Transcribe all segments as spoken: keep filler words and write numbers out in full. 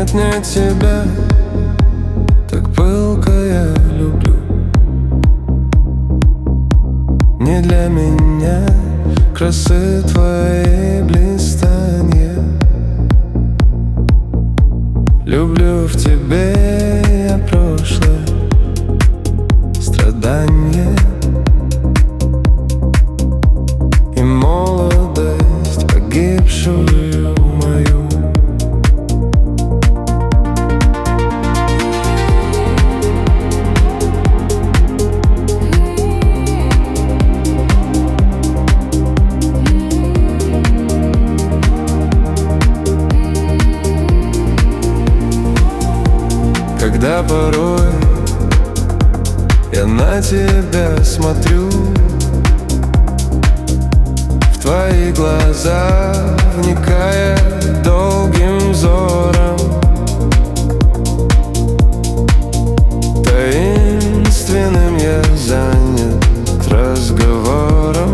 Нет, не тебя, так пылко я люблю. Не для меня красы твоей блистанья. Люблю в тебе я прошлое страдание и молодость погибшую мою. Когда порой я на тебя смотрю, в твои глаза вникая долгим взором, таинственным я занят разговором,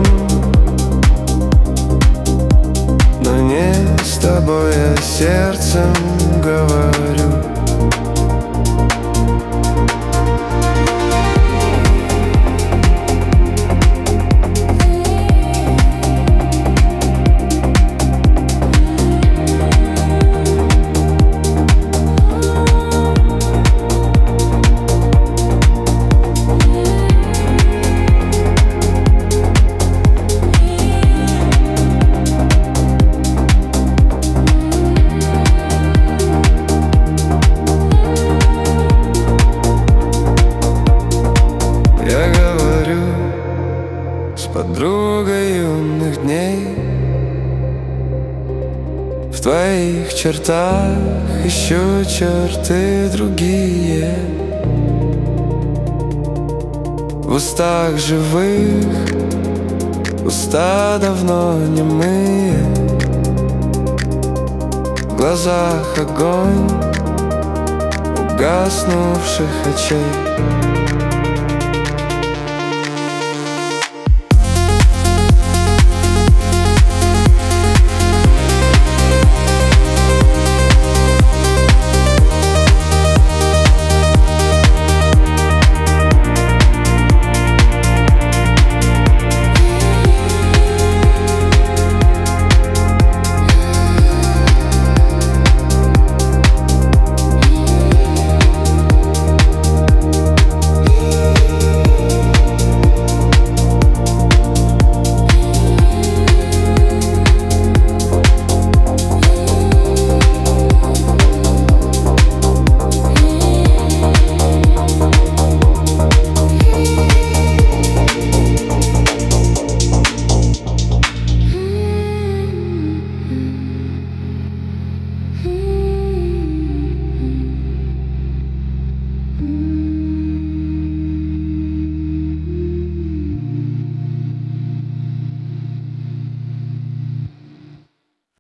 но не с тобой я сердцем говорю. Я говорю с подругой юных дней. В твоих чертах ищу черты другие, в устах живых уста давно немые, в глазах огонь угаснувших очей.